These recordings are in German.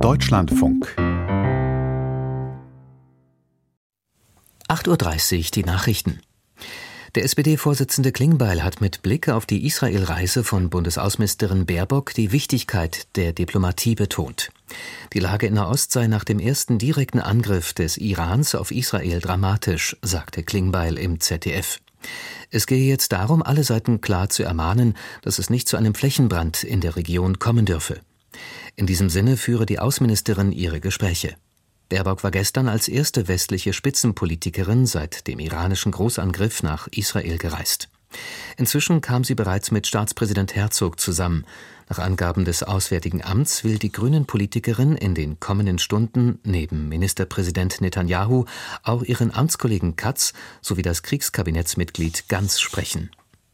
Deutschlandfunk 8:30 Uhr die Nachrichten. Der SPD-Vorsitzende Klingbeil hat mit Blick auf die Israel-Reise von Bundesaußenministerin Baerbock die Wichtigkeit der Diplomatie betont. Die Lage in Nahost sei nach dem ersten direkten Angriff des Irans auf Israel dramatisch, sagte Klingbeil im ZDF. Es gehe jetzt darum, alle Seiten klar zu ermahnen, dass es nicht zu einem Flächenbrand in der Region kommen dürfe. In diesem Sinne führe die Außenministerin ihre Gespräche. Baerbock war gestern als erste westliche Spitzenpolitikerin seit dem iranischen Großangriff nach Israel gereist. Inzwischen kam sie bereits mit Staatspräsident Herzog zusammen. Nach Angaben des Auswärtigen Amts will die Grünen-Politikerin in den kommenden Stunden neben Ministerpräsident Netanyahu auch ihren Amtskollegen Katz sowie das Kriegskabinettsmitglied Gantz sprechen.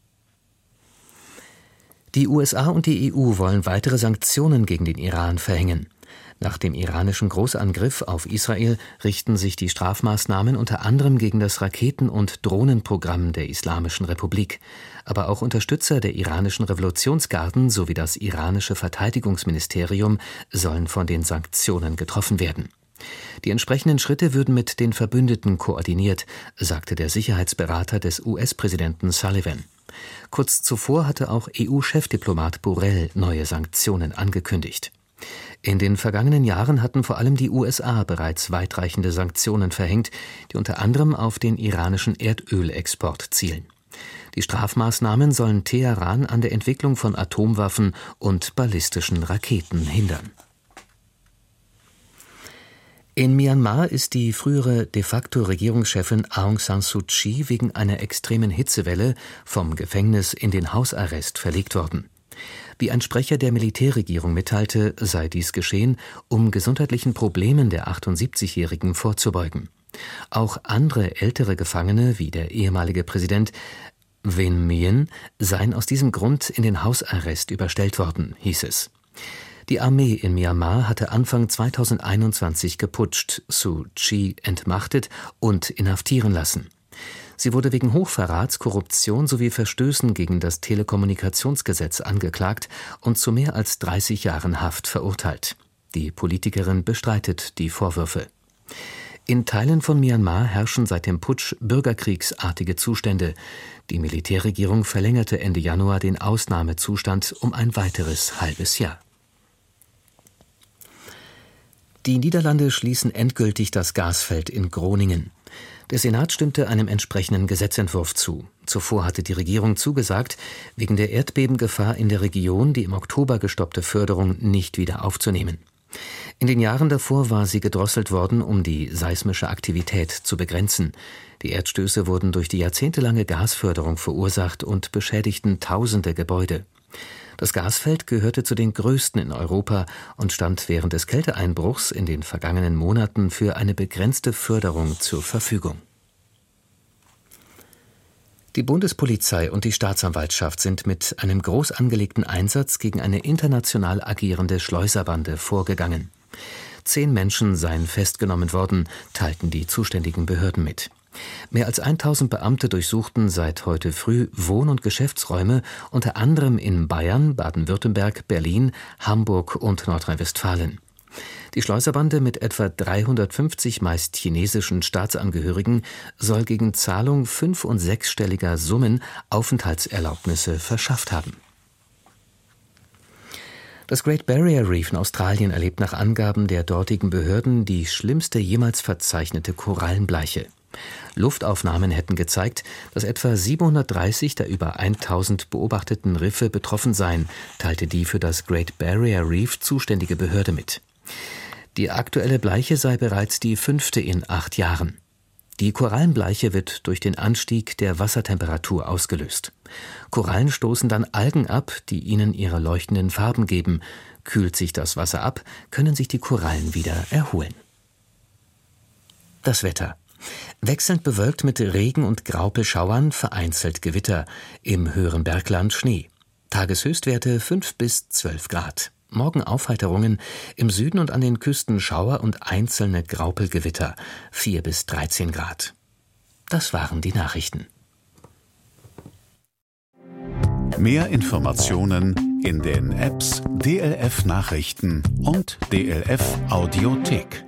Die USA und die EU wollen weitere Sanktionen gegen den Iran verhängen. Nach dem iranischen Großangriff auf Israel richten sich die Strafmaßnahmen unter anderem gegen das Raketen- und Drohnenprogramm der Islamischen Republik. Aber auch Unterstützer der iranischen Revolutionsgarden sowie das iranische Verteidigungsministerium sollen von den Sanktionen getroffen werden. Die entsprechenden Schritte würden mit den Verbündeten koordiniert, sagte der Sicherheitsberater des US-Präsidenten Sullivan. Kurz zuvor hatte auch EU-Chefdiplomat Borrell neue Sanktionen angekündigt. In den vergangenen Jahren hatten vor allem die USA bereits weitreichende Sanktionen verhängt, die unter anderem auf den iranischen Erdölexport zielen. Die Strafmaßnahmen sollen Teheran an der Entwicklung von Atomwaffen und ballistischen Raketen hindern. In Myanmar ist die frühere de facto Regierungschefin Aung San Suu Kyi wegen einer extremen Hitzewelle vom Gefängnis in den Hausarrest verlegt worden. Wie ein Sprecher der Militärregierung mitteilte, sei dies geschehen, um gesundheitlichen Problemen der 78-Jährigen vorzubeugen. Auch andere ältere Gefangene, wie der ehemalige Präsident Win Myint, seien aus diesem Grund in den Hausarrest überstellt worden, hieß es. Die Armee in Myanmar hatte Anfang 2021 geputscht, Suu Kyi entmachtet und inhaftieren lassen. Sie wurde wegen Hochverrats, Korruption sowie Verstößen gegen das Telekommunikationsgesetz angeklagt und zu mehr als 30 Jahren Haft verurteilt. Die Politikerin bestreitet die Vorwürfe. In Teilen von Myanmar herrschen seit dem Putsch bürgerkriegsartige Zustände. Die Militärregierung verlängerte Ende Januar den Ausnahmezustand um ein weiteres halbes Jahr. Die Niederlande schließen endgültig das Gasfeld in Groningen. Der Senat stimmte einem entsprechenden Gesetzentwurf zu. Zuvor hatte die Regierung zugesagt, wegen der Erdbebengefahr in der Region die im Oktober gestoppte Förderung nicht wieder aufzunehmen. In den Jahren davor war sie gedrosselt worden, um die seismische Aktivität zu begrenzen. Die Erdstöße wurden durch die jahrzehntelange Gasförderung verursacht und beschädigten tausende Gebäude. Das Gasfeld gehörte zu den größten in Europa und stand während des Kälteeinbruchs in den vergangenen Monaten für eine begrenzte Förderung zur Verfügung. Die Bundespolizei und die Staatsanwaltschaft sind mit einem groß angelegten Einsatz gegen eine international agierende Schleuserbande vorgegangen. 10 Menschen seien festgenommen worden, teilten die zuständigen Behörden mit. Mehr als 1000 Beamte durchsuchten seit heute früh Wohn- und Geschäftsräume, unter anderem in Bayern, Baden-Württemberg, Berlin, Hamburg und Nordrhein-Westfalen. Die Schleuserbande mit etwa 350 meist chinesischen Staatsangehörigen soll gegen Zahlung 5- und 6-stelliger Summen Aufenthaltserlaubnisse verschafft haben. Das Great Barrier Reef in Australien erlebt nach Angaben der dortigen Behörden die schlimmste jemals verzeichnete Korallenbleiche. Luftaufnahmen hätten gezeigt, dass etwa 730 der über 1000 beobachteten Riffe betroffen seien, teilte die für das Great Barrier Reef zuständige Behörde mit. Die aktuelle Bleiche sei bereits die 5. in 8 Jahren. Die Korallenbleiche wird durch den Anstieg der Wassertemperatur ausgelöst. Korallen stoßen dann Algen ab, die ihnen ihre leuchtenden Farben geben. Kühlt sich das Wasser ab, können sich die Korallen wieder erholen. Das Wetter. Wechselnd bewölkt mit Regen- und Graupelschauern, vereinzelt Gewitter, im höheren Bergland Schnee. Tageshöchstwerte 5 bis 12 Grad. Morgen Aufheiterungen, im Süden und an den Küsten Schauer und einzelne Graupelgewitter, 4 bis 13 Grad. Das waren die Nachrichten. Mehr Informationen In den Apps DLF Nachrichten und DLF Audiothek.